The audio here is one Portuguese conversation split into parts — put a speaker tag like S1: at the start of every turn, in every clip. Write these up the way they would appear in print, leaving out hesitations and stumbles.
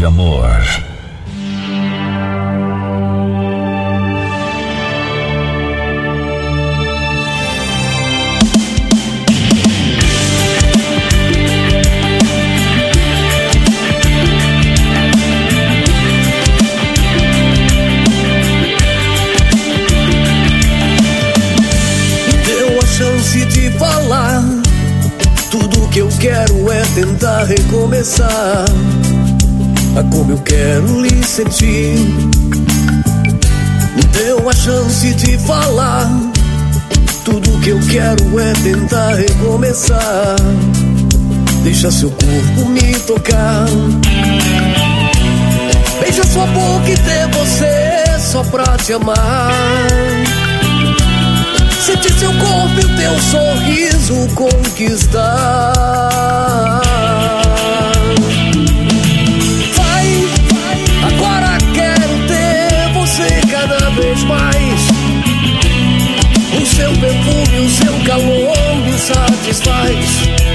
S1: de amor.
S2: De falar, tudo que eu quero é tentar recomeçar. Como eu quero lhe sentir, me deu a chance de falar. Tudo que eu quero é tentar recomeçar. Deixa seu corpo me tocar. Beija sua boca e ter você só pra te amar. Sente seu corpo e o teu sorriso conquistar. Vai, agora quero ter você cada vez mais. O seu perfume, o seu calor me satisfaz.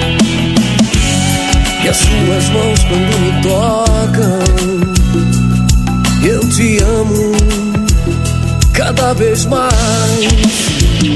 S2: E as suas mãos quando me tocam, eu te amo cada vez mais.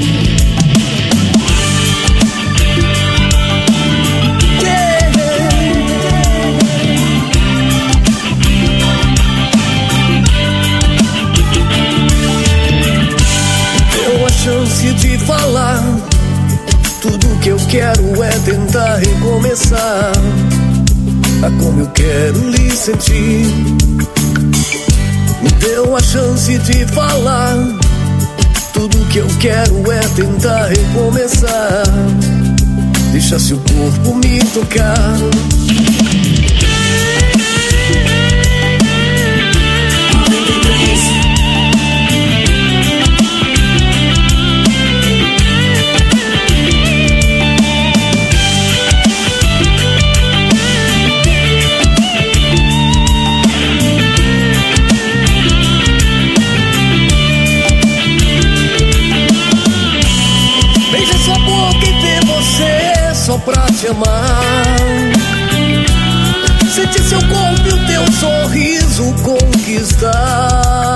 S2: Deu a chance de falar. Tudo que eu quero é tentar recomeçar. Como eu quero lhe sentir. Me deu a chance de falar. Tudo que eu quero é tentar recomeçar. Deixa seu corpo me tocar. Só pra te amar. Sente seu corpo e o teu sorriso conquistar.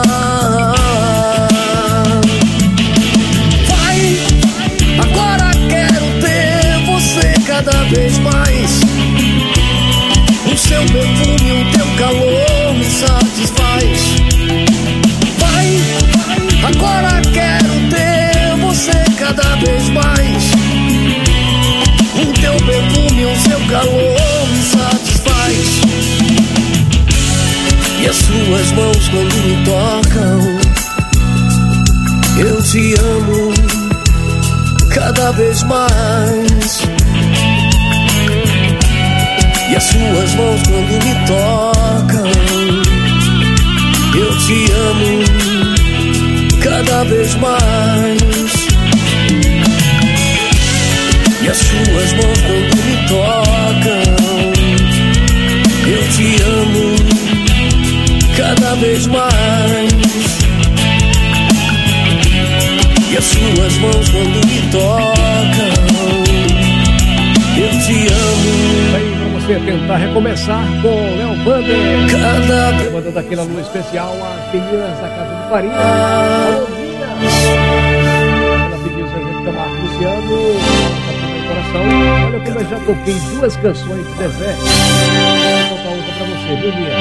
S2: Vai, agora quero ter você cada vez mais. O seu perfume, o teu calor me satisfaz. Vai, agora quero ter você cada vez mais. O teu perfume, o seu calor me satisfaz. E as suas mãos quando me tocam, eu te amo cada vez mais. E as suas mãos quando me tocam, eu te amo cada vez mais. E as suas mãos quando me tocam, eu te amo cada vez mais. E as suas mãos quando me tocam, eu te amo.
S3: Aí pra você tentar recomeçar com Léo Vander. Mandando aqui na lua especial as meninas da Casa de Farinha. Alô, Minas. Ela pediu Zezé de Camargo Luciano. Coração. Olha como eu já toquei 2 canções de Zezé. Vou contar outra pra você, viu, Bia?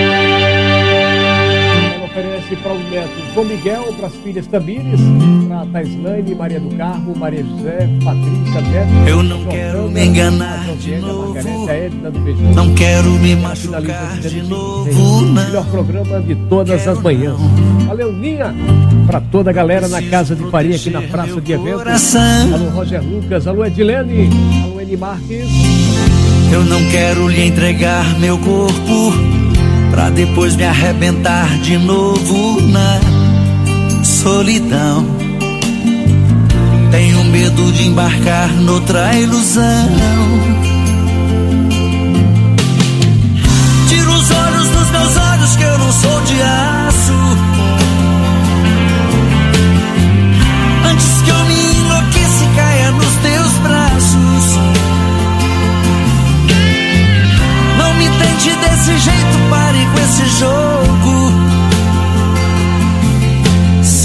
S3: Ela oferece para o neto João Miguel, para as filhas Tamires, para Taislane, Maria do Carmo, Maria José, Patrícia, Neto.
S4: Eu não quero me enganar de novo. Não quero me machucar de novo.
S3: Melhor programa de todas as manhãs. Valeu, Ninha! Para toda a galera na Casa de Farinha, aqui na Praça de Eventos. Alô, Roger Lucas. Alô, Edilene. Alô, Eni Marques.
S4: Eu não quero lhe entregar meu corpo pra depois me arrebentar de novo na solidão. Tenho medo de embarcar noutra ilusão. Tira os olhos dos meus olhos que eu não sou de aço. Antes que eu me enlouqueça e caia nos teus braços. Não me tente desse jeito, pare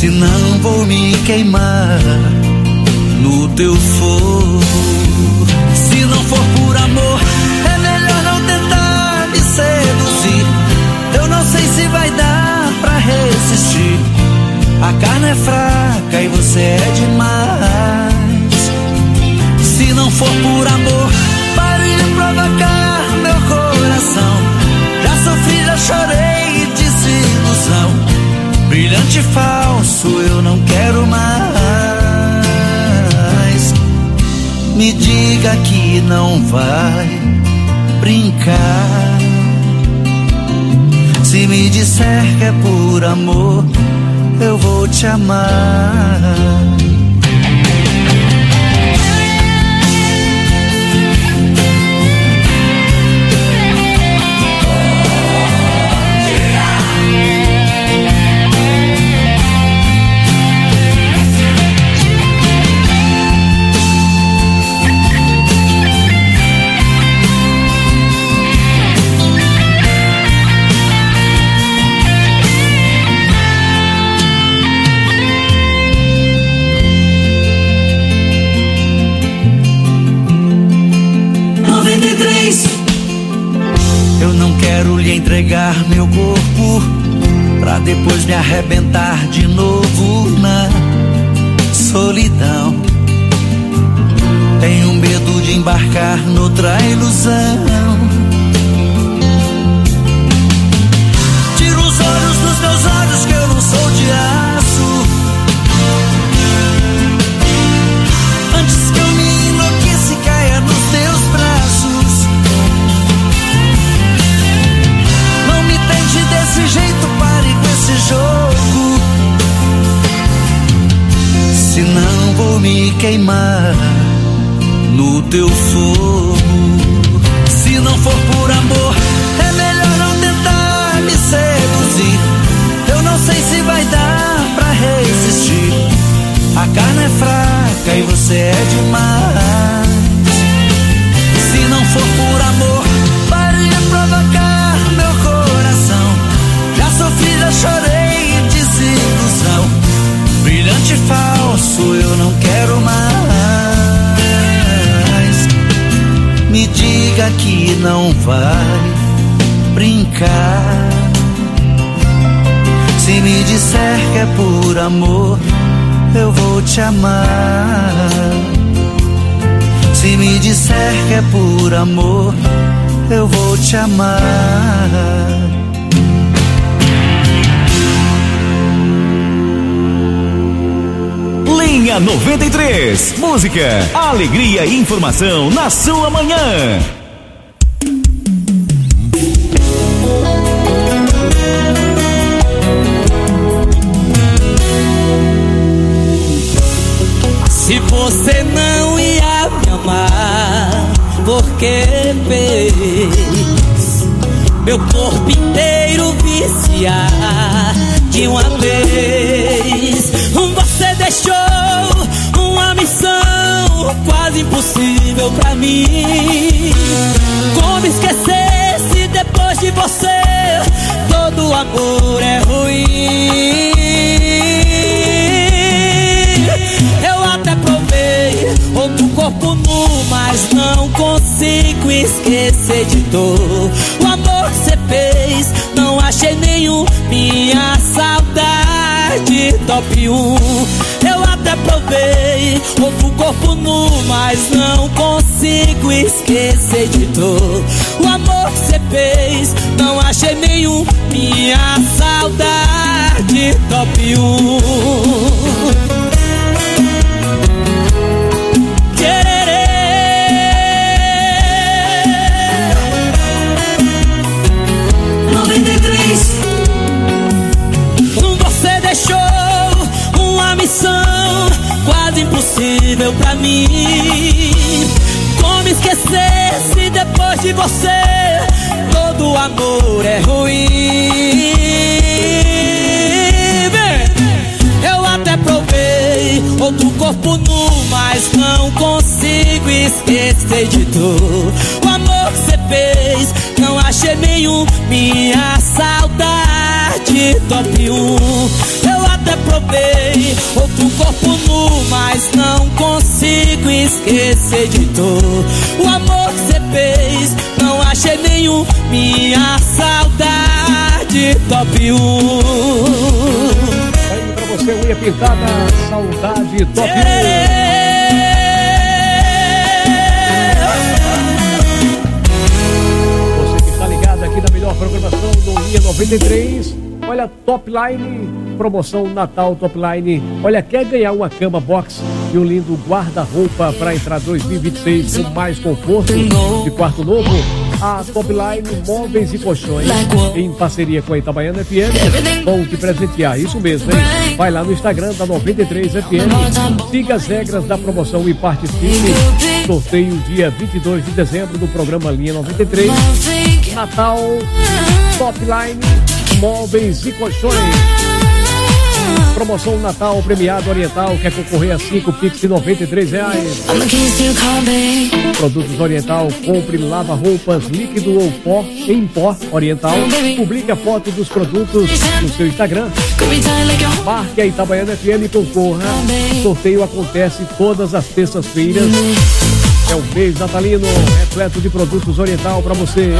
S4: senão vou me queimar no teu fogo. Se não for por amor, é melhor não tentar me seduzir. Eu não sei se vai dar pra resistir. A carne é fraca e você é demais. Se não for por amor, pare de provocar meu coração. Já sofri, já chorei, desilusão. Brilhante falso, eu não quero mais. Me diga que não vai brincar. Se me disser que é por amor, eu vou te amar. Eu não quero lhe entregar meu corpo pra depois me arrebentar de novo na solidão. Tenho medo de embarcar noutra ilusão. Tira os olhos dos meus olhos que eu não sou de aço. Antes que eu me enlouqueça e caia nos teus braços. Não me tente desse jeito, pare com esse jogo. Senão vou me queimar no teu fogo. Se não for por amor, é melhor não tentar me seduzir. Eu não sei se vai dar pra resistir. A carne é fraca e você é demais. Se não for por amor, pare de provocar meu coração. Já sofri, já chorei, desilusão. Brilhante falso, eu não quero mais. Me diga que não vai brincar. Se me disser que é por amor, eu vou te amar. Se me disser que é por amor, eu vou te amar.
S1: Linha 93, música, alegria e informação na sua manhã.
S5: Se você não ia me amar, por que fez meu corpo inteiro viciar de uma vez? Você deixou uma missão quase impossível pra mim. Como esquecer se depois de você todo amor é ruim? Eu até provei outro corpo nu, mas não consigo esquecer de dor. O amor que você fez, não achei nenhum. Minha saudade top 1. Eu até provei outro corpo nu, mas não consigo esquecer de dor. O amor que você fez, não achei nenhum. Minha saudade top 1. Você deixou uma missão quase impossível pra mim. Como esquecer se depois de você todo amor é ruim? Eu até provei outro corpo nu, mas não consigo esquecer de dor. O amor que você fez, não achei nenhum. Minha saudade top 1. Eu até provei provei outro corpo nu, mas não consigo esquecer de dor. O amor que você fez, não achei nenhum. Minha saudade top 1.
S3: Aí pra você, unha pintada, saudade top 1. Você que está ligado aqui na melhor programação do Linha 93. Olha, Topline, promoção Natal Topline. Olha, quer ganhar uma cama box e um lindo guarda-roupa para entrar 2026 com mais conforto de quarto novo? A Topline Móveis e Colchões, em parceria com a Itabaiana FM, vão te presentear. Isso mesmo, hein? Vai lá no Instagram da 93 FM, siga as regras da promoção e participe. Sorteio dia 22 de dezembro do programa Linha 93. Natal Topline Móveis e Colchões. Promoção Natal Premiado Oriental, quer concorrer a 5 Pix de R$93. Produtos Oriental, compre lava-roupas líquido ou pó em pó Oriental. Publique a foto dos produtos no seu Instagram. Marque a Itabaiana FM e concorra. Sorteio acontece todas as terças-feiras. É o mês natalino, repleto de produtos Oriental para você, hein?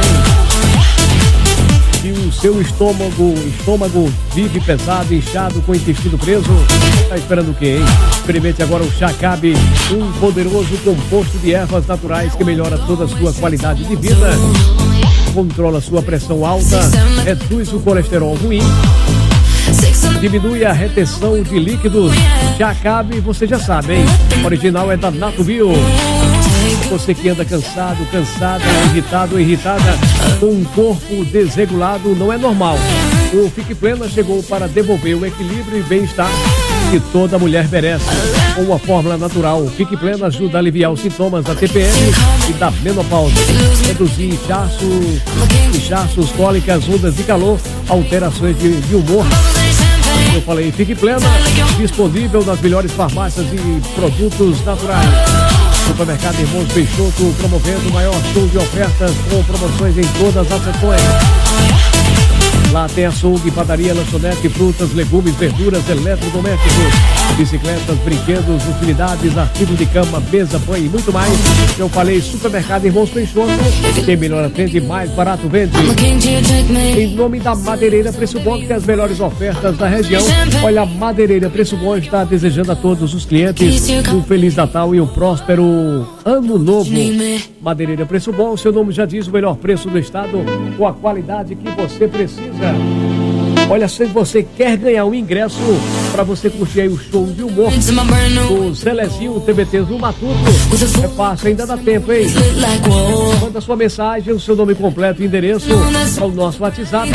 S3: Se o seu estômago vive pesado, inchado, com o intestino preso, tá esperando o quê, hein? Experimente agora o Chacab, um poderoso composto de ervas naturais que melhora toda a sua qualidade de vida, controla sua pressão alta, reduz o colesterol ruim, diminui a retenção de líquidos. Chacab, você já sabe, hein? O original é da Natubio. Você que anda cansado, cansada, irritado ou irritada, com um corpo desregulado, não é normal. O Fique Plena chegou para devolver o equilíbrio e bem-estar que toda mulher merece. Com uma fórmula natural, o Fique Plena ajuda a aliviar os sintomas da TPM e da menopausa, reduzir inchaços, cólicas, ondas de calor, alterações de humor. Eu falei Fique Plena, disponível nas melhores farmácias e produtos naturais. Supermercado Irmãos Peixoto, promovendo o maior show de ofertas com promoções em todas as seções. Lá tem açougue, padaria, lanchonete, frutas, legumes, verduras, eletrodomésticos, bicicletas, brinquedos, utilidades, artigos de cama, mesa, banho e muito mais. Eu falei Supermercado Irmãos Peixoto, quem melhor atende, mais barato vende. Em nome da Madeireira Preço Bom, que tem as melhores ofertas da região. Olha, a Madeireira Preço Bom está desejando a todos os clientes um Feliz Natal e um próspero Ano Novo. Madeireira Preço Bom, seu nome já diz, o melhor preço do estado, com a qualidade que você precisa. Olha, se você quer ganhar um ingresso para você curtir aí o show de humor do Zelezinho TBT do Matuto, é fácil, ainda dá tempo, hein? Manda sua mensagem, o seu nome completo e endereço para o nosso WhatsApp.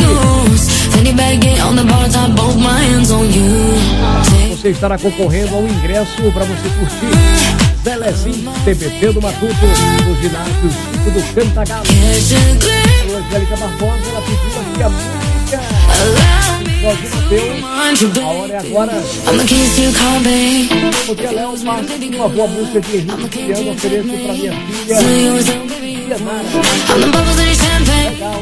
S3: Você estará concorrendo a um ingresso para você curtir Zelezinho TBT do Matuto no ginásio Chico do Cantagalo. A Angélica Barbosa, ela pediu aqui a música. A hora é agora. Porque ela é uma boa música de Henrique Criano, ofereço pra minha filha Nara. Legal,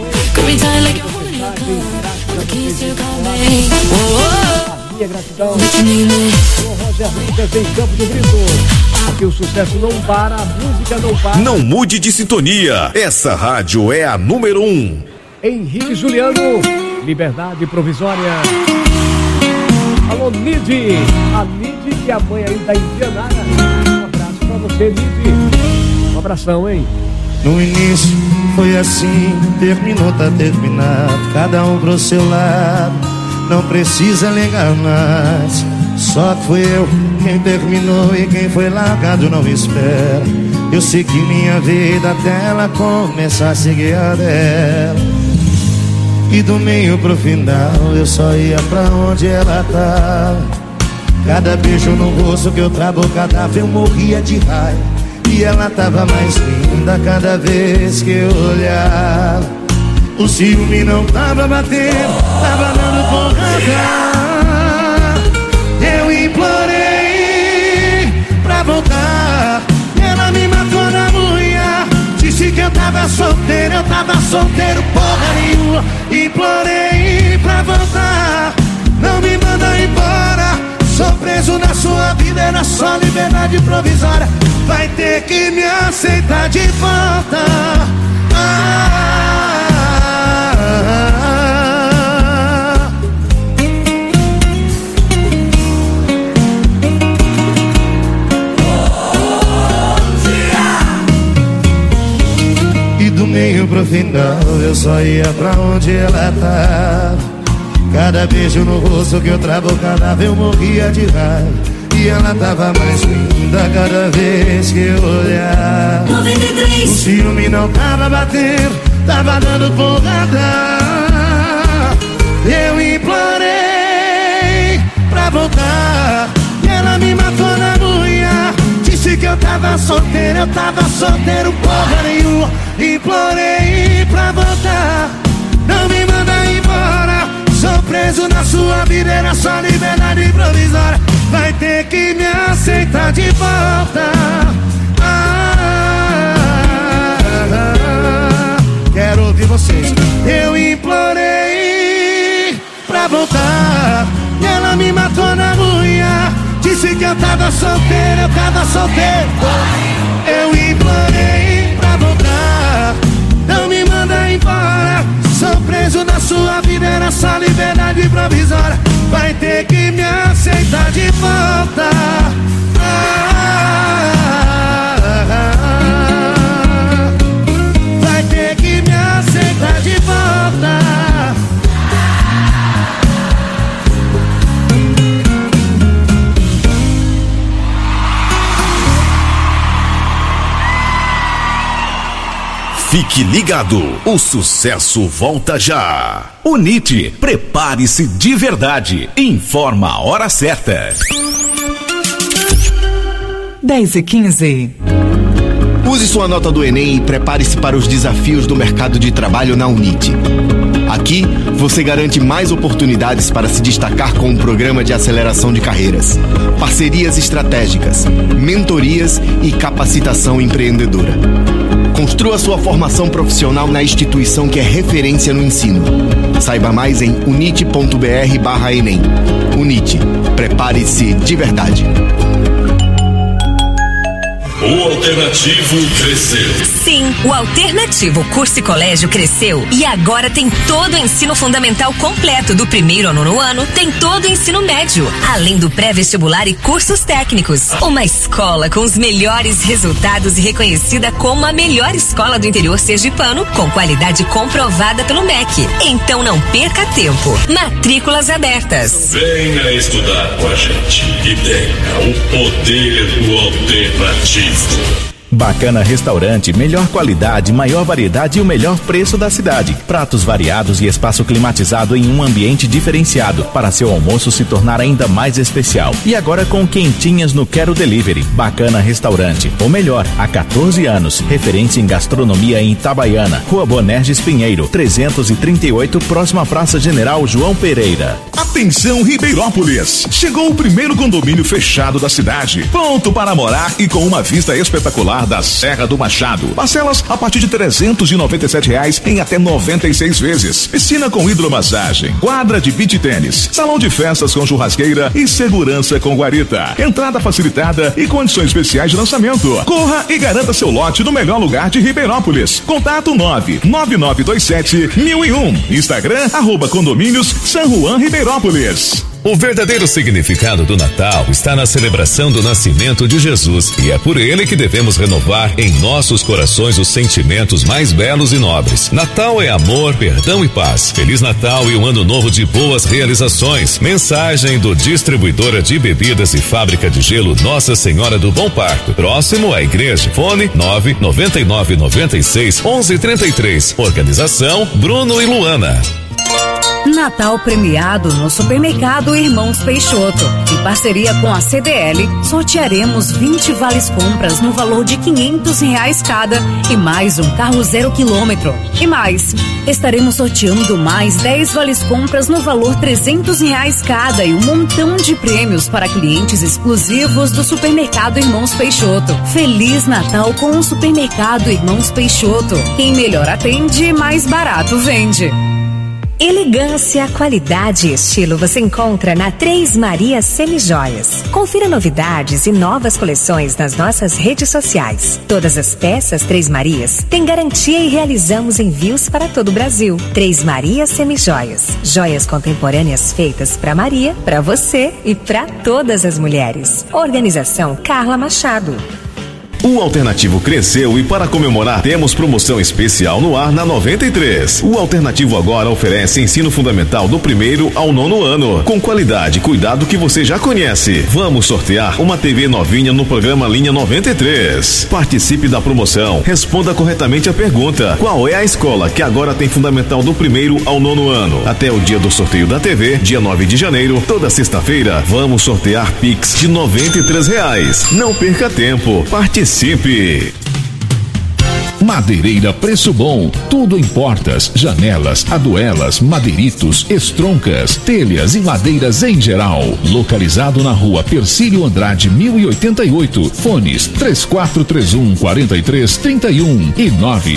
S3: hein? Gratidão. O Roger Lucas em Campo do Brito. Aqui o sucesso não para, a música não para.
S1: Não mude de sintonia. Essa rádio é a número 1.
S3: Henrique Juliano, Liberdade Provisória. Alô, Nide. A Nide, que é a mãe aí da Indianara. Um abraço pra você, Nide. Um abração, hein?
S6: No início foi assim, terminou, tá terminado. Cada um pro seu lado, não precisa ligar mais. Só fui eu quem terminou e quem foi largado não espera. Eu segui minha vida até ela começar a seguir a dela. E do meio pro final eu só ia pra onde ela tava. Cada beijo no rosto que outra boca dava eu morria de raiva. E ela tava mais linda cada vez que eu olhava. O ciúme não tava batendo, tava dando porrada. Eu implorei pra voltar, ela me matou na unha. Disse que eu tava solteiro porra nenhuma. Implorei pra voltar, não me manda embora. preso na sua vida, era só liberdade provisória. Vai ter que me aceitar de volta. E do meio pro final eu só ia pra onde ela tá. Cada beijo no rosto que eu travo, cada vez eu morria de raiva. E ela tava mais linda cada vez que eu olhar.
S7: 93.
S6: O ciúme não tava batendo, tava dando porrada. Eu implorei pra voltar e ela me matou na unha. Disse que eu tava solteiro porra nenhuma. Implorei pra voltar, não me manda embora. Sou preso na sua vida, era só liberdade provisória. Vai ter que me aceitar de volta. Quero ouvir vocês. Eu implorei pra voltar e ela me matou na unha. Disse que eu tava solteiro, Eu implorei pra voltar, não me manda embora. Sou preso na sua vida, era só liberdade provisória. Vai ter que me aceitar de volta. Vai ter que me aceitar de volta.
S1: Fique ligado, o sucesso volta já. Unite, prepare-se de verdade. Informa a hora certa.
S8: 10h15.
S9: Use sua nota do Enem e prepare-se para os desafios do mercado de trabalho na Unite. Aqui, você garante mais oportunidades para se destacar com um programa de aceleração de carreiras, parcerias estratégicas, mentorias e capacitação empreendedora. Construa sua formação profissional na instituição que é referência no ensino. Saiba mais em unite.br/Enem. Unite, prepare-se de verdade.
S10: O Alternativo cresceu.
S11: Sim, o Alternativo Curso e Colégio cresceu e agora tem todo o ensino fundamental completo, do primeiro ao nono ano, tem todo o ensino médio, além do pré-vestibular e cursos técnicos. Uma escola com os melhores resultados e reconhecida como a melhor escola do interior sergipano, com qualidade comprovada pelo MEC. Então não perca tempo. Matrículas abertas.
S10: Venha estudar com a gente e tenha o poder do Alternativo.
S1: Bacana Restaurante, melhor qualidade, maior variedade e o melhor preço da cidade. Pratos variados e espaço climatizado em um ambiente diferenciado, para seu almoço se tornar ainda mais especial. E agora com quentinhas no Quero Delivery. Bacana Restaurante, ou melhor, há 14 anos, referência em gastronomia em Itabaiana, Rua Bonerges Pinheiro, 338, próxima Praça General João Pereira.
S12: Atenção Ribeirópolis, chegou o primeiro condomínio fechado da cidade, pronto para morar e com uma vista espetacular da Serra do Machado. Parcelas a partir de R$ 397 em até 96 vezes. Piscina com hidromassagem, quadra de beach tênis, salão de festas com churrasqueira e segurança com guarita. Entrada facilitada e condições especiais de lançamento. Corra e garanta seu lote no melhor lugar de Ribeirópolis. Contato 99927-1001. Instagram @condomínios San Juan Ribeirópolis.
S10: O verdadeiro significado do Natal está na celebração do nascimento de Jesus, e é por ele que devemos renovar em nossos corações os sentimentos mais belos e nobres. Natal é amor, perdão e paz. Feliz Natal e um ano novo de boas realizações. Mensagem do Distribuidora de Bebidas e Fábrica de Gelo Nossa Senhora do Bom Parto, próximo à igreja. Fone 99996-1133. Organização Bruno e Luana.
S8: Natal premiado no Supermercado Irmãos Peixoto. Em parceria com a CDL, sortearemos 20 vales compras no valor de R$500 cada e mais um carro 0 km. E mais, estaremos sorteando mais 10 vales compras no valor R$300 cada e um montão de prêmios para clientes exclusivos do Supermercado Irmãos Peixoto. Feliz Natal com o Supermercado Irmãos Peixoto. Quem melhor atende, mais barato vende.
S11: Elegância, qualidade e estilo você encontra na Três Marias Semijoias. Confira novidades e novas coleções nas nossas redes sociais. Todas as peças Três Marias têm garantia e realizamos envios para todo o Brasil. Três Marias Semijoias. Joias contemporâneas feitas para Maria, para você e para todas as mulheres. Organização Carla Machado.
S1: O Alternativo cresceu e para comemorar temos promoção especial no ar na 93. O Alternativo agora oferece ensino fundamental do 1º ao 9º ano, com qualidade e cuidado que você já conhece. Vamos sortear uma TV novinha no programa Linha 93. Participe da promoção, responda corretamente a pergunta: qual é a escola que agora tem fundamental do 1º ao 9º ano? Até o dia do sorteio da TV, dia 9 de janeiro, toda sexta-feira, vamos sortear Pix de R$93. Não perca tempo, participe.
S12: Madeireira Preço Bom, tudo em portas, janelas, aduelas, madeiritos, estroncas, telhas e madeiras em geral. Localizado na rua Persílio Andrade 1088, fones 3431-4331 e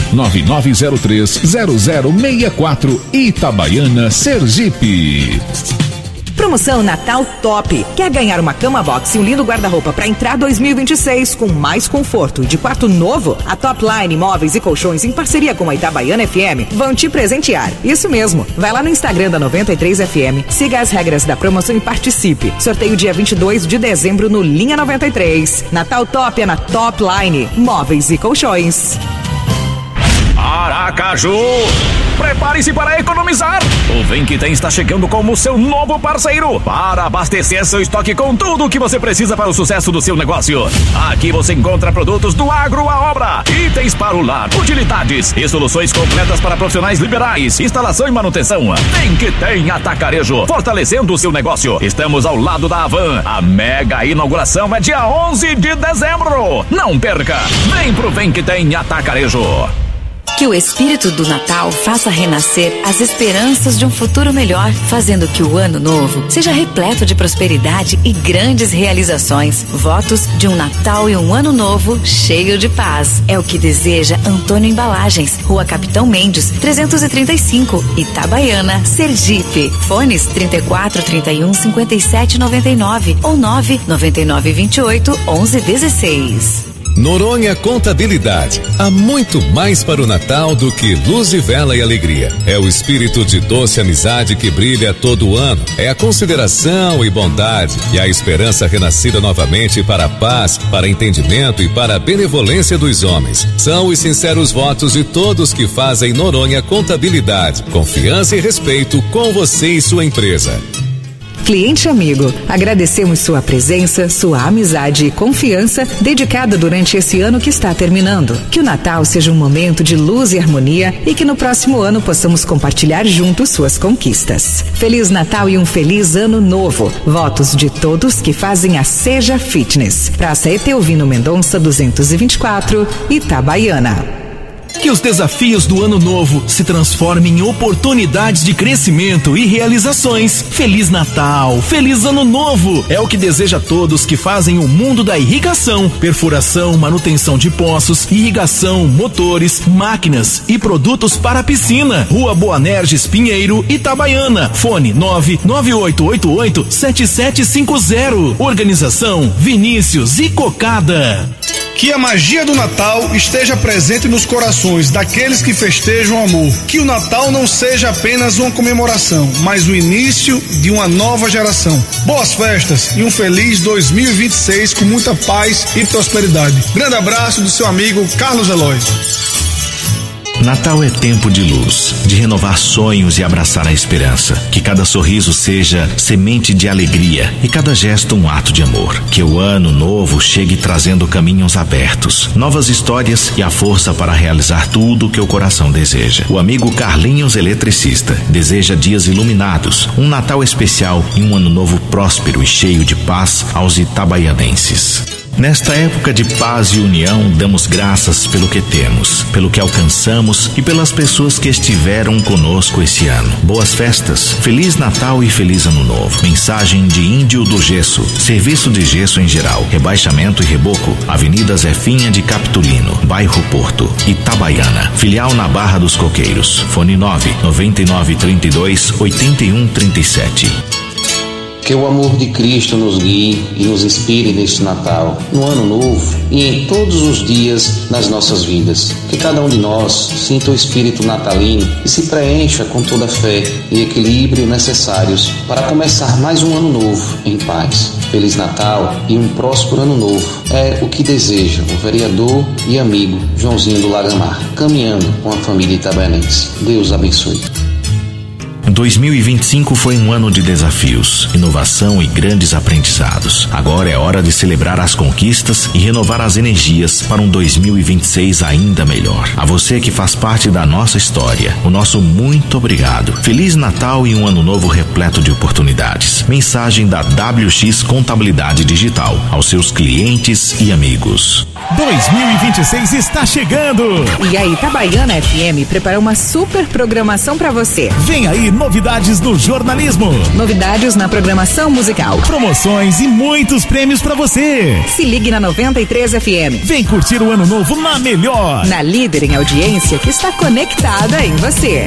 S12: 99903-0064, Itabaiana, Sergipe.
S7: Promoção Natal Top. Quer ganhar uma cama box e um lindo guarda-roupa para entrar 2026 com mais conforto e de quarto novo? A Top Line Móveis e Colchões, em parceria com a Itabaiana FM, vão te presentear. Isso mesmo. Vai lá no Instagram da 93 FM, siga as regras da promoção e participe. Sorteio dia 22 de dezembro no Linha 93. Natal Top é na Top Line Móveis e Colchões.
S13: Aracaju, prepare-se para economizar. O Vem Que Tem está chegando como seu novo parceiro para abastecer seu estoque com tudo o que você precisa para o sucesso do seu negócio. Aqui você encontra produtos do agro à obra, itens para o lar, utilidades e soluções completas para profissionais liberais, instalação e manutenção. Vem Que Tem Atacarejo, fortalecendo o seu negócio. Estamos ao lado da Avan. A mega inauguração é dia 11 de dezembro. Não perca, vem pro Vem Que Tem Atacarejo.
S14: Que o espírito do Natal faça renascer as esperanças de um futuro melhor, fazendo que o ano novo seja repleto de prosperidade e grandes realizações. Votos de um Natal e um ano novo cheio de paz. É o que deseja Antônio Embalagens, Rua Capitão Mendes, 335, Itabaiana, Sergipe. Fones 3431-5799 ou 99928-1116.
S10: Noronha Contabilidade. Há muito mais para o Natal do que luz de vela e alegria. É o espírito de doce amizade que brilha todo ano. É a consideração e bondade e a esperança renascida novamente para a paz, para entendimento e para a benevolência dos homens. São os sinceros votos de todos que fazem Noronha Contabilidade. Confiança e respeito com você e sua empresa.
S7: Cliente amigo, agradecemos sua presença, sua amizade e confiança dedicada durante esse ano que está terminando. Que o Natal seja um momento de luz e harmonia e que no próximo ano possamos compartilhar juntos suas conquistas. Feliz Natal e um feliz ano novo. Votos de todos que fazem a Seja Fitness. Praça Eteovino Mendonça 224, Itabaiana.
S15: Que os desafios do ano novo se transformem em oportunidades de crescimento e realizações. Feliz Natal, feliz ano novo! É o que deseja a todos que fazem o mundo da irrigação, perfuração, manutenção de poços, irrigação, motores, máquinas e produtos para a piscina. Rua Boanerges Pinheiro, Itabaiana. Fone 99888-7750. Organização Vinícius e Cocada.
S16: Que a magia do Natal esteja presente nos corações daqueles que festejam o amor. Que o Natal não seja apenas uma comemoração, mas o início de uma nova geração. Boas festas e um feliz 2026 com muita paz e prosperidade. Grande abraço do seu amigo Carlos Eloy.
S1: Natal é tempo de luz, de renovar sonhos e abraçar a esperança. Que cada sorriso seja semente de alegria e cada gesto um ato de amor. Que o ano novo chegue trazendo caminhos abertos, novas histórias e a força para realizar tudo o que o coração deseja. O amigo Carlinhos Eletricista deseja dias iluminados, um Natal especial e um ano novo próspero e cheio de paz aos itabaianenses. Nesta época de paz e união, damos graças pelo que temos, pelo que alcançamos e pelas pessoas que estiveram conosco esse ano. Boas festas, Feliz Natal e Feliz Ano Novo. Mensagem de Índio do Gesso, serviço de gesso em geral, rebaixamento e reboco, Avenida Zefinha de Capitulino, bairro Porto, Itabaiana, filial na Barra dos Coqueiros. Fone 99932-8137.
S17: Que o amor de Cristo nos guie e nos inspire neste Natal, no Ano Novo e em todos os dias nas nossas vidas. Que cada um de nós sinta o espírito natalino e se preencha com toda a fé e equilíbrio necessários para começar mais um ano novo em paz. Feliz Natal e um próspero Ano Novo é o que deseja o vereador e amigo Joãozinho do Lagamar, caminhando com a família itabenense. Deus abençoe.
S1: 2025 foi um ano de desafios, inovação e grandes aprendizados. Agora é hora de celebrar as conquistas e renovar as energias para um 2026 ainda melhor. A você que faz parte da nossa história, o nosso muito obrigado. Feliz Natal e um ano novo repleto de oportunidades. Mensagem da WX Contabilidade Digital aos seus clientes e amigos.
S12: 2026 está chegando!
S7: E a Itabaiana FM preparou uma super programação para você.
S12: Vem aí novidades no jornalismo,
S7: novidades na programação musical,
S12: promoções e muitos prêmios para você.
S7: Se ligue na 93 FM.
S12: Vem curtir o ano novo na melhor,
S7: na líder em audiência que está conectada em você.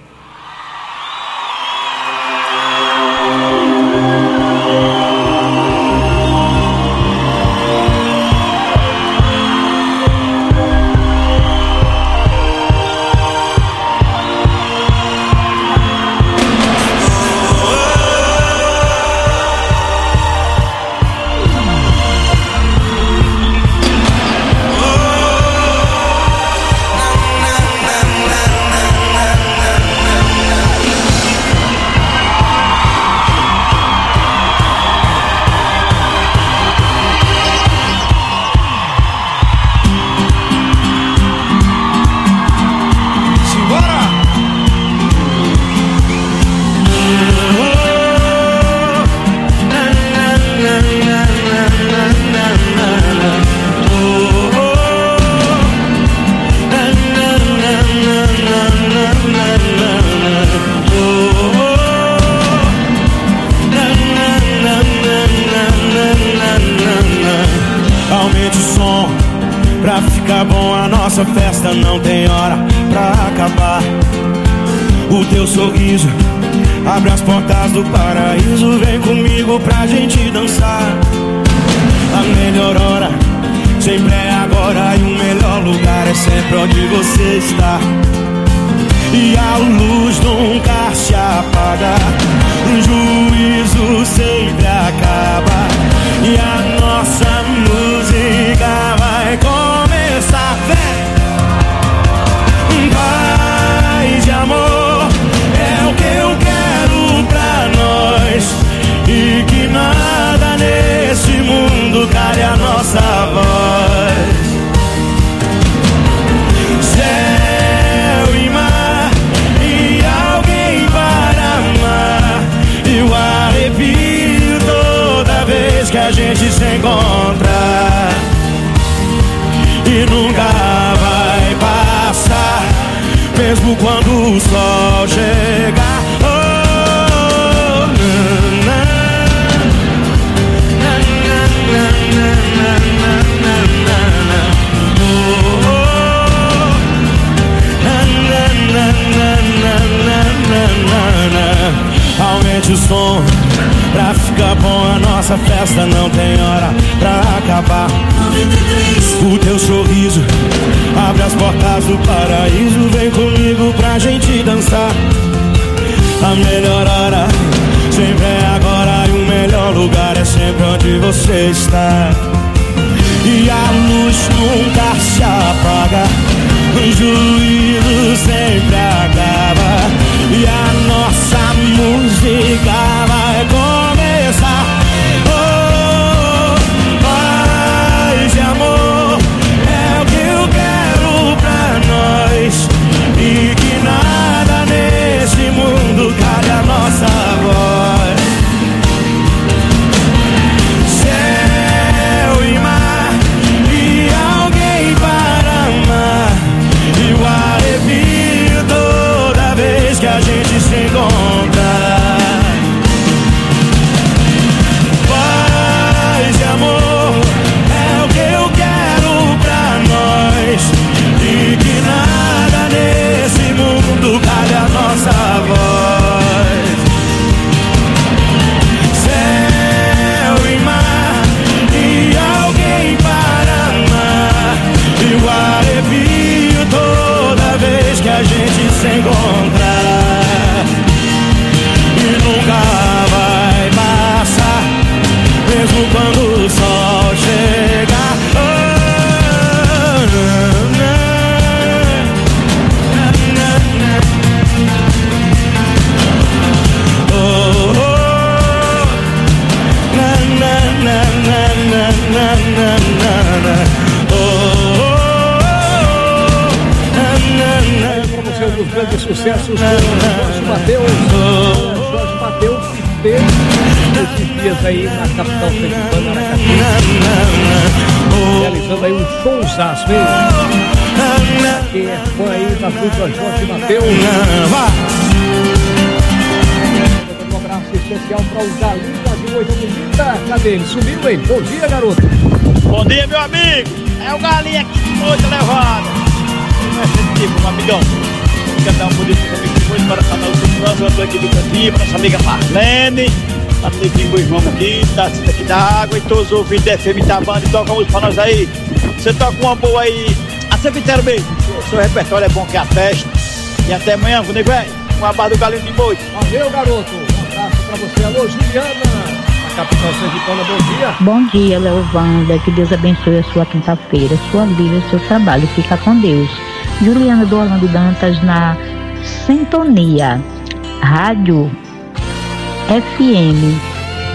S6: Nossa festa não tem hora pra acabar. O teu sorriso abre as portas do paraíso. Vem comigo pra gente dançar. A melhor hora sempre é agora, e o melhor lugar é sempre onde você está. E a luz nunca se apaga, o juízo sempre acaba, e a nossa música vai começar. Vem! Paz e amor é o que eu quero pra nós, e que nada nesse mundo cale a nossa voz. Céu e mar e alguém para amar, e o arrepio toda vez que a gente se encontra, e nunca vai passar, mesmo quando o sol chegar. Oh, na, na, na, na, na, na, oh, na, na, na. Aumente o som pra ficar bom, a nossa festa não tem hora pra acabar. O teu sorriso abre as portas do paraíso. Vem comigo pra gente dançar. A melhor hora sempre é agora, e o melhor lugar é sempre onde você está. E a luz nunca se apaga, o juízo sempre acaba, e a nossa música vai começar. Oh, paz e amor é o que eu quero pra nós, e que nada nesse mundo cale a nossa voz. Céu e mar
S18: se encontrar e nunca vai passar, mesmo quando o sol chegar.
S3: Para dos grandes sucessos do Jorge Mateus. Jorge Mateus que teve esses dias aí na capital sergipana, Aracati, realizando aí um showzaço, hein? Quem é fã aí da dupla Jorge Mateus, um abraço especial para o Galinha de Moita Bonita. Cadê ele? Sumiu, hein? Bom dia, garoto.
S19: Bom dia, meu amigo. É o Galinha aqui de Moita Levada. Não é sempre tipo, amigão. Quero dar um bom dia para os amigos de Moita, para a canal do Trânsito, eu estou aqui do Cantinho, para nossa amiga Marlene, para o meu irmão aqui, da Cidade aqui da Água, e todos os ouvintes da FM Itabana, e toca música para nós aí. Você toca uma boa aí, a Cemitério mesmo. O seu repertório é bom que atesta. E até amanhã, nego velho. Um abraço do Galinho de Moita.
S3: Valeu, garoto. Um abraço para você. Alô, Juliana. Capital Sergipana, bom dia.
S20: Bom dia, Leovanda. Que Deus abençoe a sua quinta-feira, sua vida, seu trabalho. Fica com Deus. Juliana do Orlando Dantas na Sintonia. Rádio FM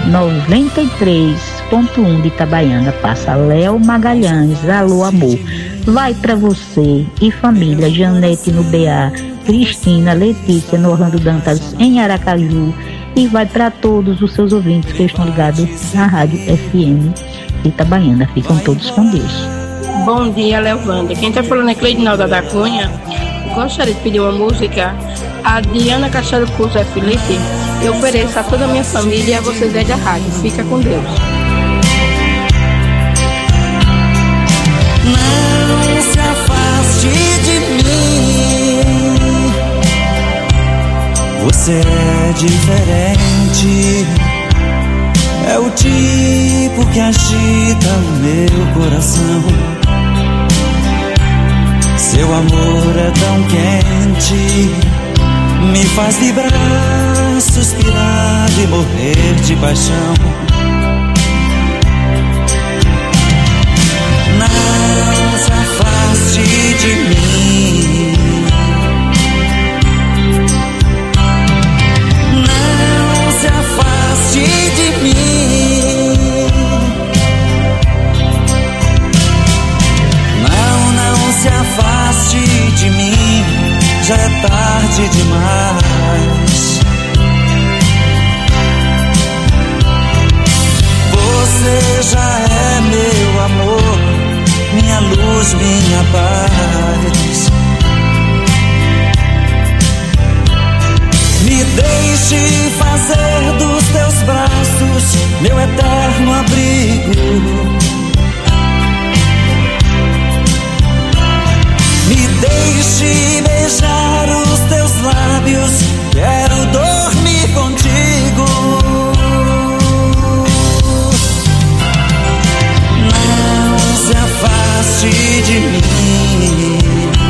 S20: 93.1 de Itabaiana. Passa Léo Magalhães. Alô, amor. Vai pra você e família. Janete no BA. Cristina, Letícia no Orlando Dantas em Aracaju. E vai para todos os seus ouvintes que estão ligados na Rádio FM de Itabaiana. Ficam todos com Deus.
S21: Bom dia, Leovanda. Quem está falando é Cleidinalda da Cunha. Gostaria de pedir uma música. A Diana Castelo Cruz é Felipe. Eu ofereço a toda a minha família e a vocês aí da rádio. Fica com Deus.
S4: Não se afaste de mim. Você é diferente, é o tipo que agita meu coração. Seu amor é tão quente, me faz vibrar, suspirar e morrer de paixão. Não se afaste de mim. Se afaste de mim. Não se afaste de mim. Já é tarde demais. Você já é meu amor, minha luz, minha paz. Me deixe fazer dos teus braços meu eterno abrigo. Me deixe beijar os teus lábios, quero dormir contigo. Não se afaste de mim.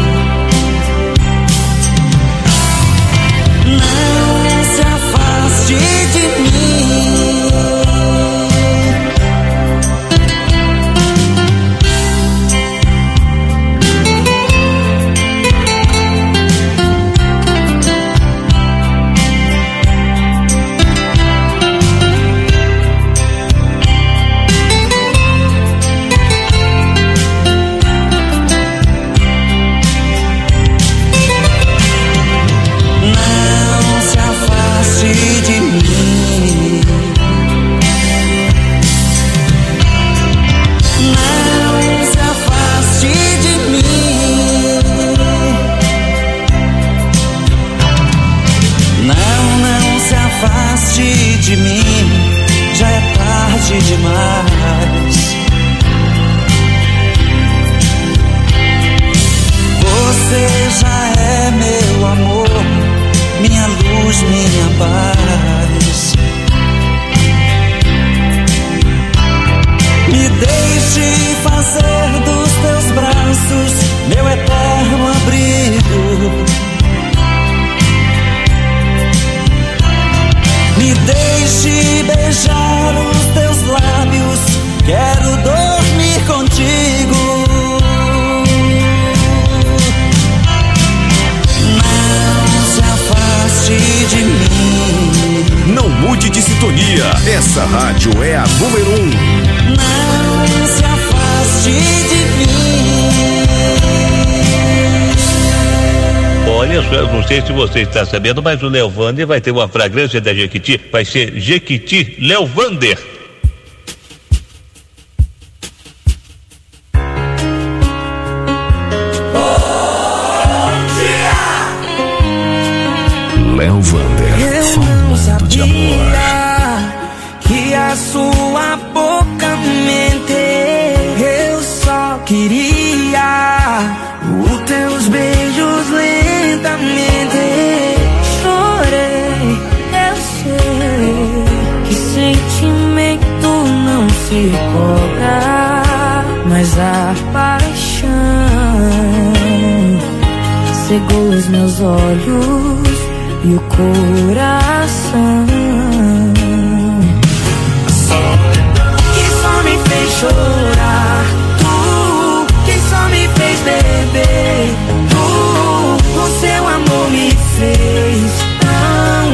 S4: Não se afaste de mim. beijar os teus lábios, quero dormir contigo. Não se afaste de mim.
S12: Não mude de sintonia. Essa rádio é a número 1.
S4: Não se afaste de mim.
S2: Olha, eu não sei se você está sabendo, mas o Leovander vai ter uma fragrância da Jequiti, vai ser Jequiti Leovander.
S12: Leovander, falando de amor.
S4: Que a sua boca mente, eu só queria os teus beijos lentamente. Chorei, eu sei que sentimento não se cobra, mas a paixão cegou os meus olhos e o coração, que só me fez chorar, tu que só me fez beber, tu, o seu amor me fez tão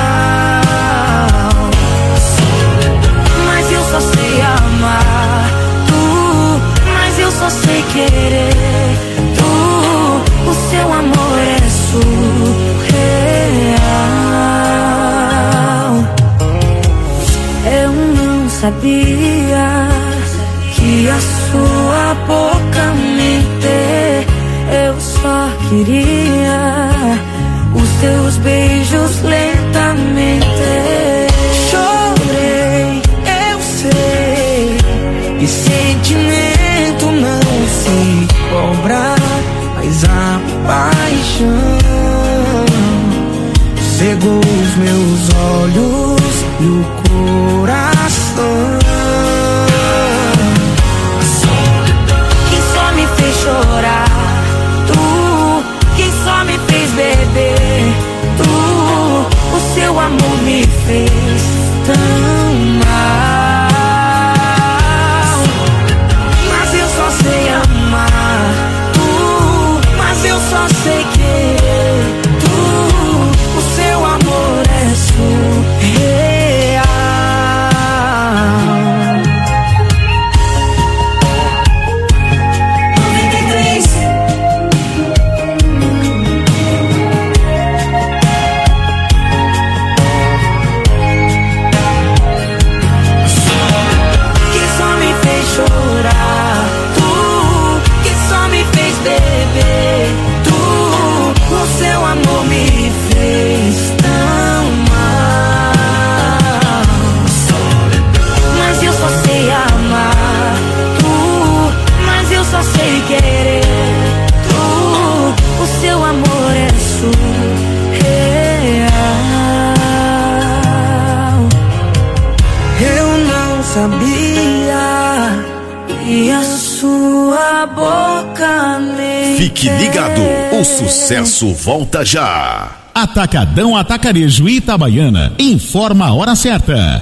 S4: mal. Mas eu só sei amar, tu, mas eu só sei querer, tu, o seu amor é surreal. Eu não sabia que a sua boca mente, eu só queria os teus beijos lentamente. Chorei, eu sei que sentimento não se cobra, mas a paixão cegou os meus olhos e o coração, que só me fez chorar, tu que só me fez beber, tu, o seu amor me fez tão mal. Mas eu só sei amar, tu, mas eu só sei querer, tu, o seu amor é surreal.
S12: Fique ligado, o sucesso volta já.
S1: Atacadão Atacarejo Itabaiana informa a hora certa.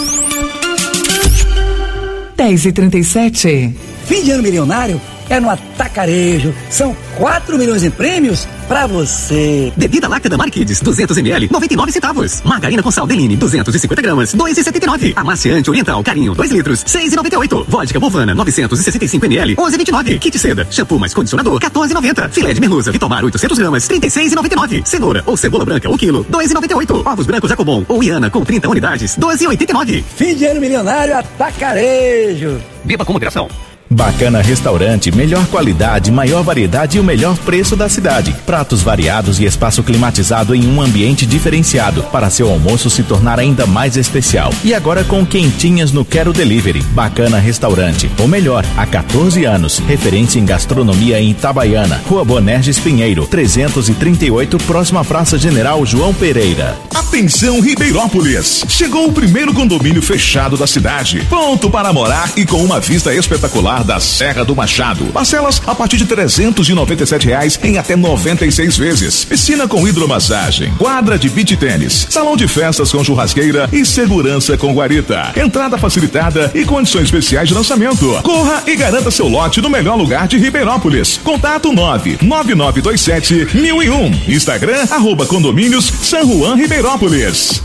S22: 10h37.
S23: Fim de ano milionário é no Atacarejo. São 4 milhões em prêmios pra você.
S24: Bebida láctea da Marquides, 200 ml, 99 centavos. Margarina com sal Deline, 250 gramas, 2,79. Amaciante Oriental Carinho, 2 litros, 6,98. Vodka Bovana, 965 ml, 11,29. Kit Seda, shampoo mais condicionador, 14,90. Filé de merluza Vitomar, 800 gramas, 36,99. Cenoura ou cebola branca, 1 quilo, 2,98. Ovos brancos Jacobon ou Iana com 30 unidades, 12,89.
S23: Fim de ano milionário Atacarejo.
S24: Beba com moderação.
S1: Bacana Restaurante, melhor qualidade, maior variedade e o melhor preço da cidade. Pratos variados e espaço climatizado em um ambiente diferenciado para seu almoço se tornar ainda mais especial. E agora com quentinhas no Quero Delivery. Bacana Restaurante, o melhor há 14 anos. Referência em gastronomia em Itabaiana. Rua Bonerges Pinheiro, 338, próxima à Praça General João Pereira.
S12: Atenção Ribeirópolis! Chegou o primeiro condomínio fechado da cidade. Pronto para morar e com uma vista espetacular espetacular da Serra do Machado. Parcelas a partir de R$397 em até 96 vezes. Piscina com hidromassagem, quadra de beach tênis, salão de festas com churrasqueira e segurança com guarita. Entrada facilitada e condições especiais de lançamento. Corra e garanta seu lote no melhor lugar de Ribeirópolis. Contato 99927-1001. Instagram @condomínios San Juan Ribeirópolis.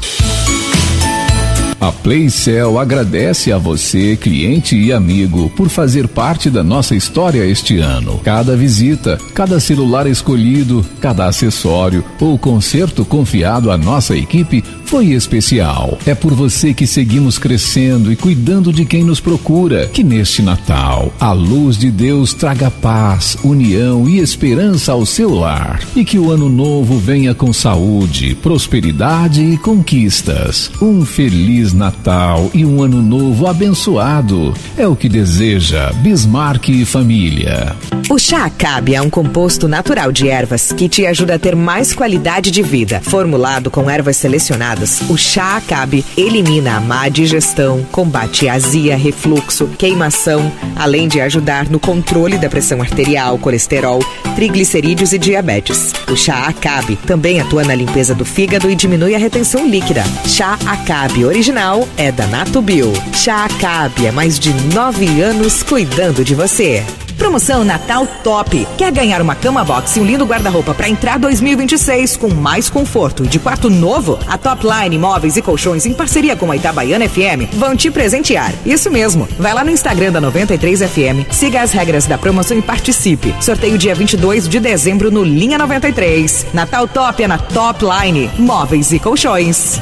S5: A Playcell agradece a você, cliente e amigo, por fazer parte da nossa história este ano. Cada visita, cada celular escolhido, cada acessório ou conserto confiado à nossa equipe foi especial. É por você que seguimos crescendo e cuidando de quem nos procura, que neste Natal a luz de Deus traga paz, união e esperança ao seu lar. E que o ano novo venha com saúde, prosperidade e conquistas. Um feliz Natal e um ano novo abençoado. É o que deseja Bismarck e família.
S7: O Chá Acabe é um composto natural de ervas que te ajuda a ter mais qualidade de vida. Formulado com ervas selecionadas, o Chá Acabe elimina a má digestão, combate azia, refluxo, queimação, além de ajudar no controle da pressão arterial, colesterol, triglicerídeos e diabetes. O Chá Acabe também atua na limpeza do fígado e diminui a retenção líquida. Chá Acabe original é da Natubio. Chá Acabe há mais de 9 anos cuidando de você. Promoção Natal Top. Quer ganhar uma cama box e um lindo guarda-roupa para entrar 2026 com mais conforto e de quarto novo? A Topline Móveis e Colchões, em parceria com a Itabaiana FM, vão te presentear. Isso mesmo. Vai lá no Instagram da 93 FM, siga as regras da promoção e participe. Sorteio dia 22 de dezembro no Linha 93. Natal Top é na Topline Móveis e Colchões.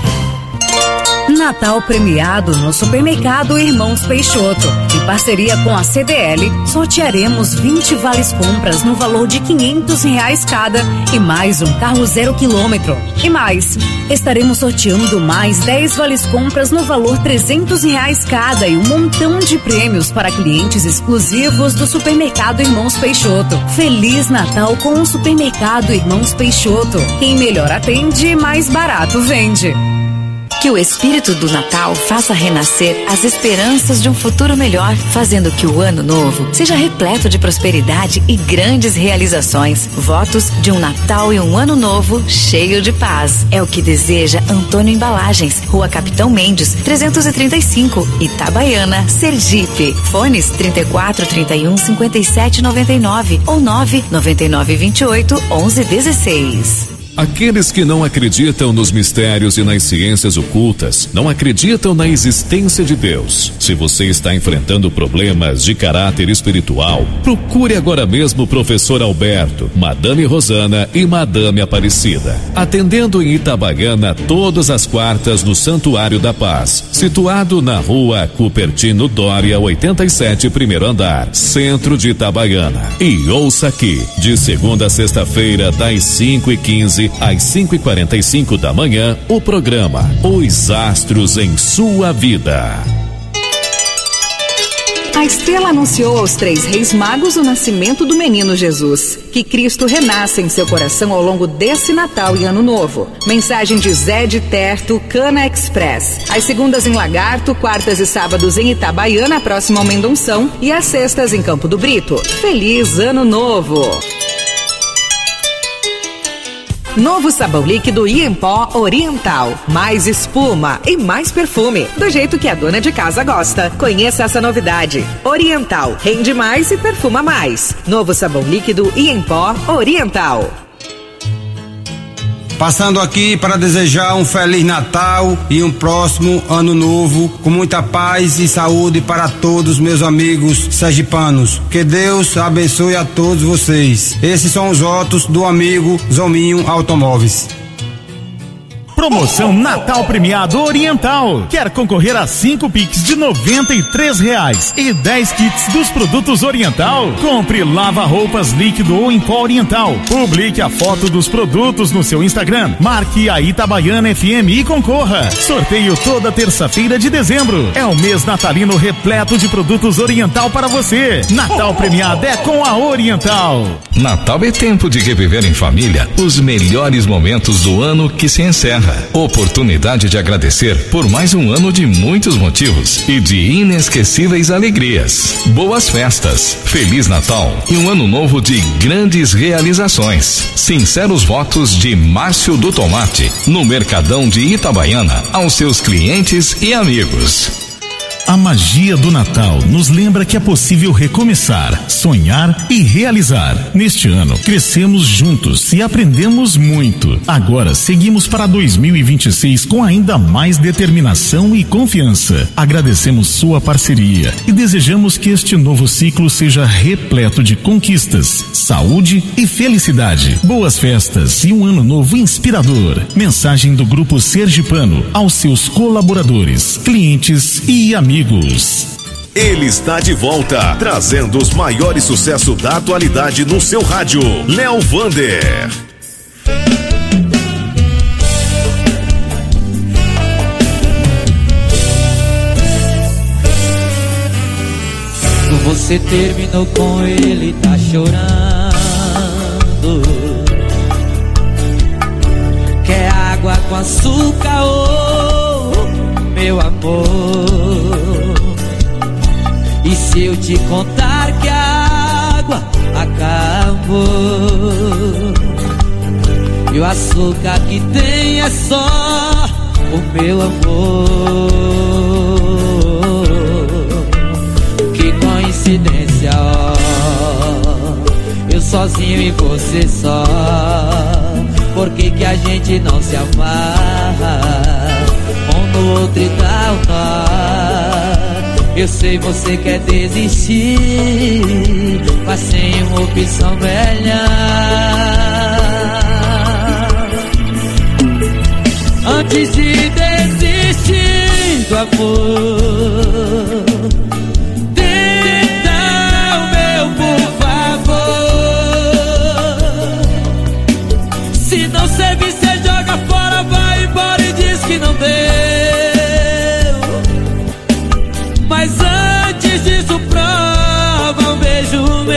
S8: Natal premiado no Supermercado Irmãos Peixoto. Em parceria com a CDL, sortearemos 20 vales compras no valor de R$500 cada e mais um carro 0 km. E mais, estaremos sorteando mais 10 vales compras no valor R$300 cada e um montão de prêmios para clientes exclusivos do Supermercado Irmãos Peixoto. Feliz Natal com o Supermercado Irmãos Peixoto. Quem melhor atende, mais barato vende.
S14: Que o espírito do Natal faça renascer as esperanças de um futuro melhor, fazendo que o ano novo seja repleto de prosperidade e grandes realizações. Votos de um Natal e um ano novo cheio de paz. É o que deseja Antônio Embalagens, Rua Capitão Mendes, 335, Itabaiana, Sergipe. Fones 34 31 57 99 ou 9 99 28 11 16.
S10: Aqueles que não acreditam nos mistérios e nas ciências ocultas, não acreditam na existência de Deus. Se você está enfrentando problemas de caráter espiritual, procure agora mesmo o professor Alberto, Madame Rosana e Madame Aparecida. Atendendo em Itabaiana todas as quartas no Santuário da Paz, situado na Rua Cupertino Dória 87, primeiro andar, centro de Itabaiana. E ouça aqui, de segunda a sexta-feira, das 5h15 às 5h45 da manhã, o programa Os Astros em Sua Vida.
S7: A estrela anunciou aos 3 reis magos o nascimento do menino Jesus. Que Cristo renasça em seu coração ao longo desse Natal e Ano Novo. Mensagem de Zé de Terto, Cana Express. Às segundas em Lagarto, quartas e sábados em Itabaiana, próximo ao Mendonção, e às sextas em Campo do Brito. Feliz Ano Novo! Novo sabão líquido Iempó Oriental. Mais espuma e mais perfume. Do jeito que a dona de casa gosta. Conheça essa novidade. Oriental. Rende mais e perfuma mais. Novo sabão líquido Iempó Oriental.
S9: Passando aqui para desejar um Feliz Natal e um próximo Ano Novo com muita paz e saúde para todos meus amigos sergipanos. Que Deus abençoe a todos vocês. Esses são os votos do amigo Zominho Automóveis.
S22: Promoção Natal Premiado Oriental. Quer concorrer a 5 Pix de R$93 e 10 kits dos produtos Oriental? Compre lava-roupas líquido ou em pó Oriental. Publique a foto dos produtos no seu Instagram. Marque a Itabaiana FM e concorra. Sorteio toda terça-feira de dezembro. É o mês natalino repleto de produtos Oriental para você. Natal Premiado é com a Oriental.
S1: Natal é tempo de reviver em família os melhores momentos do ano que se encerra.
S5: terra. Oportunidade de agradecer por mais um ano de muitos motivos e de inesquecíveis alegrias. Boas festas, Feliz Natal e um ano novo de grandes realizações. Sinceros votos de Márcio do Tomate, no Mercadão de Itabaiana, aos seus clientes e amigos.
S22: A magia do Natal nos lembra que é possível recomeçar, sonhar e realizar. Neste ano, crescemos juntos e aprendemos muito. Agora, seguimos para 2026 com ainda mais determinação e confiança. Agradecemos sua parceria e desejamos que este novo ciclo seja repleto de conquistas, saúde e felicidade. Boas festas e um ano novo inspirador. Mensagem do Grupo Sergipano aos seus colaboradores, clientes e amigos.
S12: Ele está de volta, trazendo os maiores sucessos da atualidade no seu rádio. Léo Vander.
S4: Você terminou com ele, tá chorando. Quer água com açúcar, oh, meu amor. E se eu te contar que a água acabou e o açúcar que tem é só o meu amor? Que coincidência, ó, eu sozinho e você só. Por que que a gente não se amarra um no outro e dá o nó? Eu sei você quer desistir, mas sem uma opção melhor. Antes de desistir do amor, tenta o meu, por favor. Se não servir, cê joga fora, vai embora e diz que não deu. Mas antes disso, prova um beijo meu.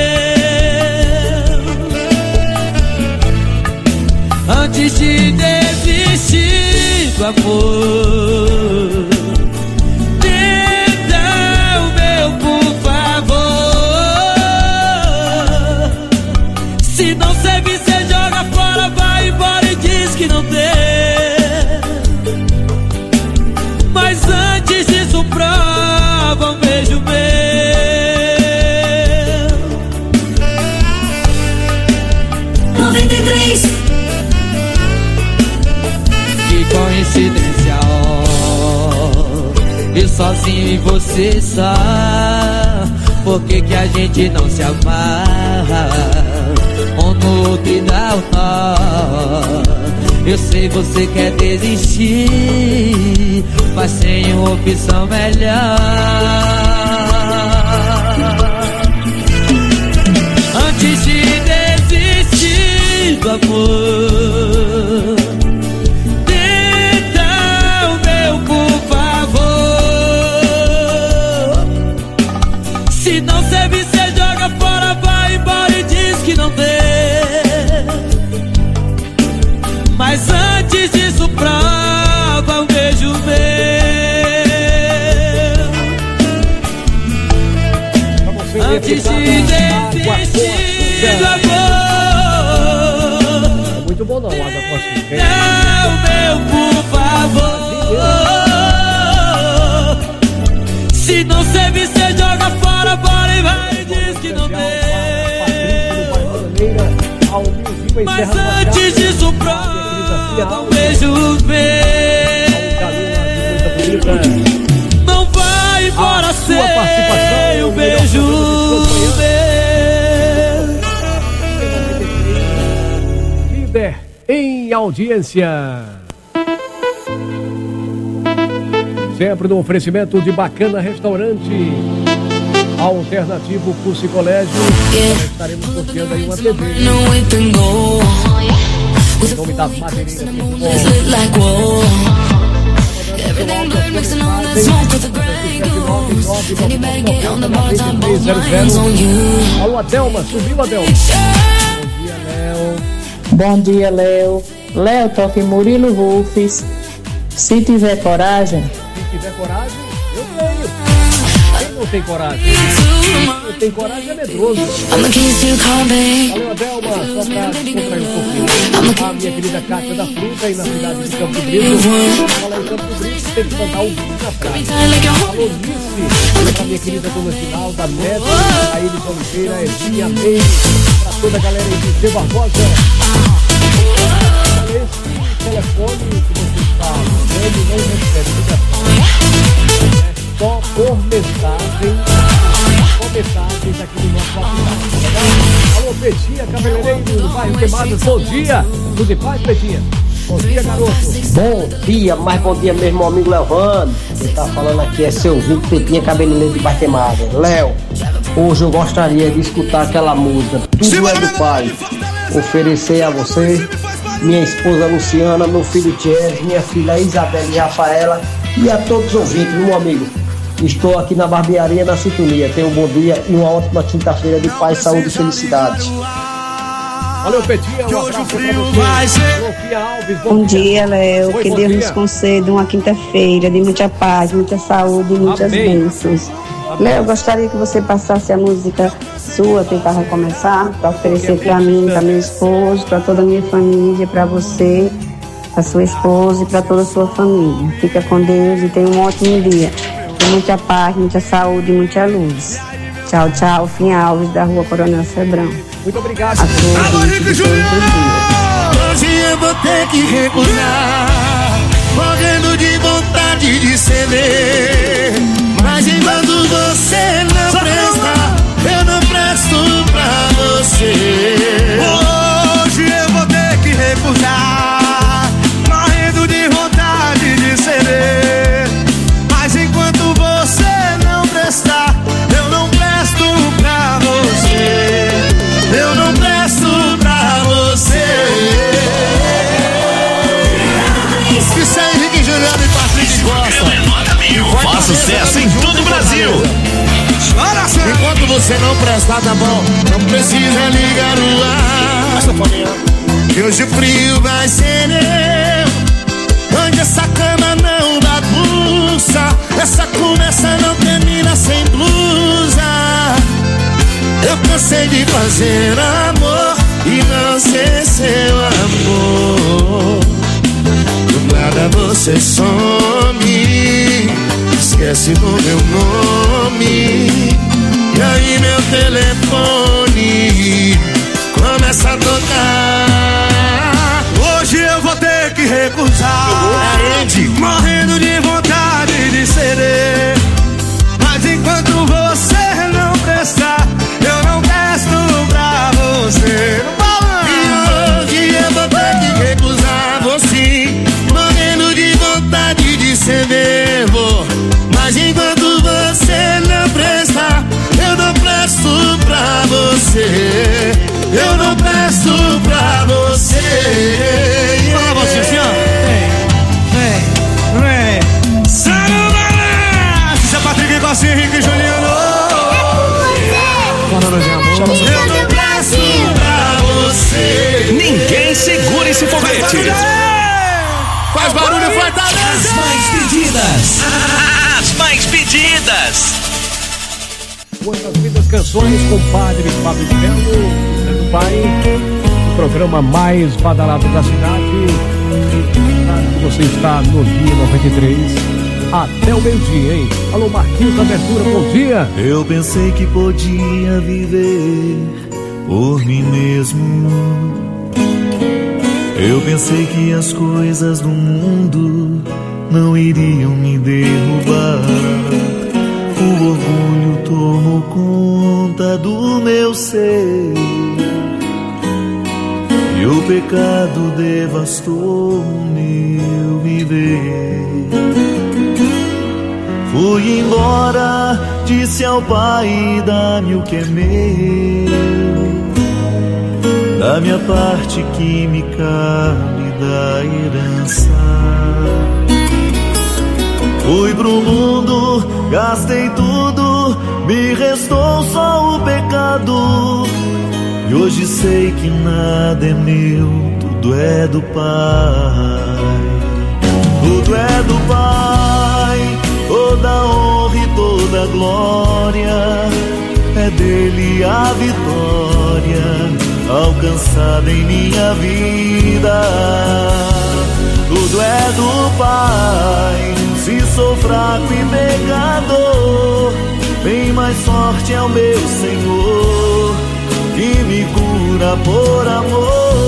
S4: Antes de desistir do amor, tenta o meu, por favor. Se não servir, cê joga fora, vai embora e diz que não deu. Mas antes disso, prova um beijo meu.
S11: 93.
S4: Que coincidência, ó, eu sozinho e você só. Por que que a gente não se amarra um no outro e dá o nó? Eu sei você quer desistir, mas sem uma opção melhor. Antes de desistir do amor, tenta o meu, por favor. Se não servir, cê joga fora, vai embora e diz que não deu. Mas antes disso, prova um beijo meu. Antes de desistir do amor,
S3: é muito bom não, água com açúcar.
S4: Não, meu, por favor. Se não servir, cê joga fora, bora e vai e diz que não deu. Mas antes disso, prova um beijo meu. Não vai embora sem um beijo meu.
S3: Líder em audiência. Sempre no oferecimento de Bacana Restaurante, Alternativo Curso e Colégio. Estaremos sorteando aí uma TV. Em nome das madeireiras de Alô, Adelma, subiu, Adelma. Bom dia, Léo.
S13: Bom dia, Léo.
S11: Léo, toque Murilo Rufus. Se tiver coragem.
S3: Se tiver coragem, eu tenho. Quem não tem coragem? Quem não tem coragem é medroso. Alô, Adelma, só pra descontrair um pouquinho. A minha querida Cátia da Fruta, aí na cidade de Campo Brito. Fala em Campo Brito, tem que cantar o vídeo na praia. Alô, Nice, pra minha querida Dona Finalda, da Neto, a Iris Oliveira, Edinha Meire, pra toda a galera aí de C. Barbosa. Esse telefone que você está usando não recebe ligação. É só por mensagem. Só mensagens aqui no nosso WhatsApp. Alô, Petinha, cabeleireiro do bairro Queimadas. Bom dia. Tudo em paz, Petinha? Bom dia, garoto.
S13: Bom dia, mais bom dia mesmo, meu amigo Leovando. Quem tá falando aqui é seu Vitor Petinha, cabeleireiro do bairro Queimadas. Léo, hoje eu gostaria de escutar aquela música Tudo é do Pai. Oferecer a você, minha esposa Luciana, meu filho Thierry, minha filha Isabela e Rafaela e a todos os ouvintes, meu amigo. Estou aqui na barbearia na sintonia. Tenha um bom dia e uma ótima quinta-feira de paz, saúde e felicidade.
S3: Valeu, Petinha, um abraço pra você. Sofia Alves,
S15: bom dia, Léo. Que Deus nos conceda uma quinta-feira de muita paz, muita saúde e muitas bênçãos. Léo, eu gostaria que você passasse a música sua, Tentar Recomeçar, para oferecer para mim, para meu esposo, para toda a minha família, para você, para sua esposa e para toda a sua família. Fica com Deus e tenha um ótimo dia. Com muita paz, muita saúde e muita luz. Tchau, tchau. Fim Alves, da Rua Coronel Sebrão.
S3: Muito obrigado.
S15: A todos.
S18: Hoje eu vou ter que recusar, morrendo de vontade de ceder. Mas enquanto você não presta, eu não presto pra você. Hoje eu vou ter que recusar, morrendo de vontade de ceder. Mas enquanto você não prestar, eu não presto pra você. Eu não presto pra você. Isso aí, Henrique Juliano e Patrick Costa.
S22: Faz sucesso em todo o Brasil.
S18: Enquanto você não prestar, tá bom, não precisa ligar o ar. Que hoje o frio vai ser meu. Onde essa cama não bagunça, essa conversa não termina sem blusa. Eu cansei de fazer amor e não ser seu amor. Do nada você some, esquece do meu nome. E aí meu telefone começa a tocar. Hoje eu vou ter que recusar, morrendo de vontade de ceder. Mas enquanto você não prestar, eu não presto pra você. E hoje eu vou ter que recusar você, morrendo de vontade de ceder. Mas enquanto você não prestar, eu não presto pra você. Eu não presto pra você. Fala, Valcicinho. Vem. Sarumara! Isso é Patrick Costa, Henrique Juliano. Eu não presto pra você.
S22: Ninguém segura esse foguete.
S18: Faz barulho, Fortaleza.
S22: As mais pedidas. As mais pedidas.
S3: Quantas lindas canções com o padre Fábio de Melo, do Pai, o programa mais badalado da cidade. Você está no dia 93, até o meio-dia, hein? Alô, Marquinhos da Abertura, bom dia.
S16: Eu pensei que podia viver por mim mesmo. Eu pensei que as coisas do mundo não iriam me derrubar. O orgulho tomou conta do meu ser e o pecado devastou o meu viver. Fui embora, disse ao Pai: dá-me o que é meu, da minha parte que me cabe da herança. Fui pro mundo, gastei tudo, me restou só o pecado. E hoje sei que nada é meu, tudo tudo é do Pai, tudo é do Pai, toda honra e toda glória, é dele a vitória alcançada em minha vida. Tudo é do Pai, se sou fraco e pecador, bem mais forte é o meu Senhor, que me cura por amor.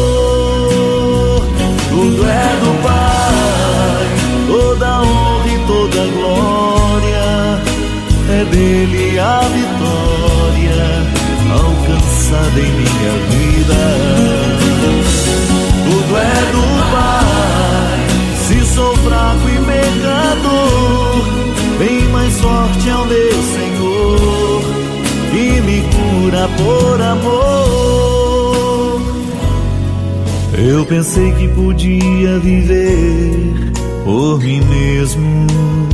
S16: Tudo é do Pai, toda honra e toda glória, é dele a vitória alcançada em minha vida. Tudo é do Pai, se sou fraco e pecador, bem mais forte é o meu Senhor, que me cura por amor. Eu pensei que podia viver por mim mesmo,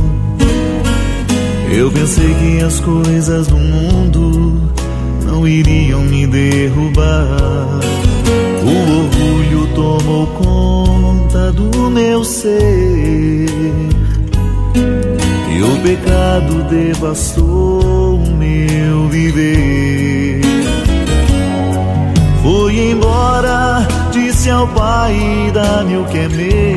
S16: eu pensei que as coisas do mundo não iriam me derrubar. O orgulho tomou conta do meu ser e o pecado devastou o meu viver. Fui embora, disse ao Pai: dá-me o que é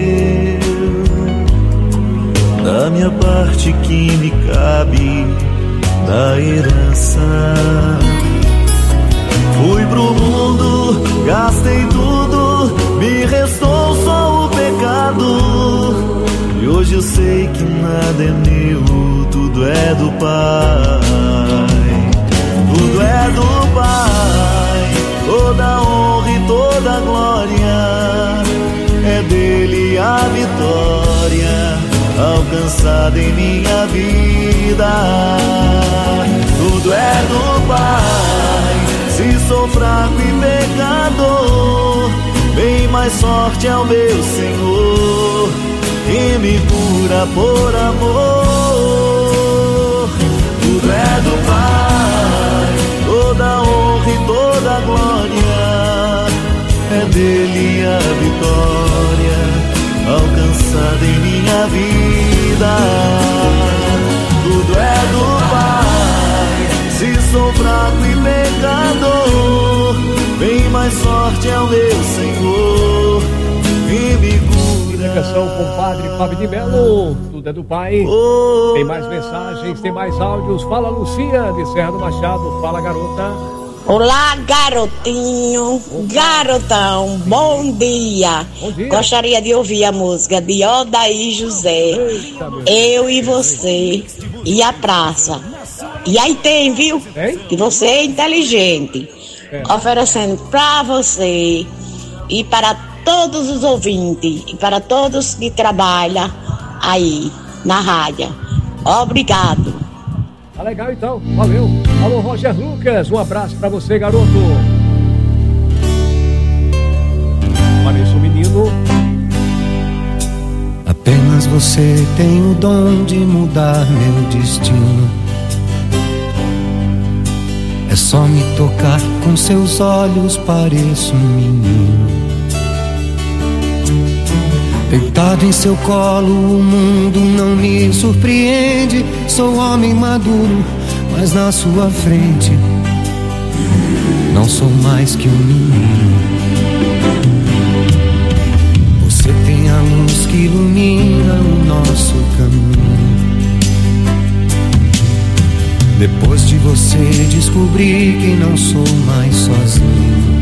S16: meu, da minha parte que me cabe da herança. Fui pro mundo, gastei tudo, me restou só o pecado. E hoje eu sei que nada é meu, tudo é do Pai. Tudo é do Pai, toda honra e toda glória, é dele a vitória alcançada em minha vida. Tudo é do Pai, se sou fraco e pecador, bem mais forte é o meu Senhor, que me cura por amor. Tudo é do Pai, toda honra e toda glória, é dele a vitória alcançada em minha vida. Tudo é do Pai, se sou fraco e pecador, bem mais forte é o meu Senhor, que me cura.
S3: Comunicação com o Padre Fábio de Melo, tudo é do Pai. Tem mais mensagens, tem mais áudios. Fala, Lucia, de Serra do Machado. Fala, garota.
S6: Olá, garotinho, garotão, bom dia. Gostaria de ouvir a música de Odaí José. Eu e você e a praça. E aí tem, viu? Que você é inteligente. Oferecendo pra você e para todos os ouvintes e para todos que trabalham aí na rádio. Obrigado.
S3: Tá legal então, valeu. Alô, Roger Lucas, um abraço pra você, garoto. Pareço um menino.
S17: Apenas você tem o dom de mudar meu destino. É só me tocar com seus olhos, pareço um menino. Deitado em seu colo, o mundo não me surpreende. Sou homem maduro, mas na sua frente não sou mais que um menino. Você tem a luz que ilumina o nosso caminho. Depois de você descobri que não sou mais sozinho.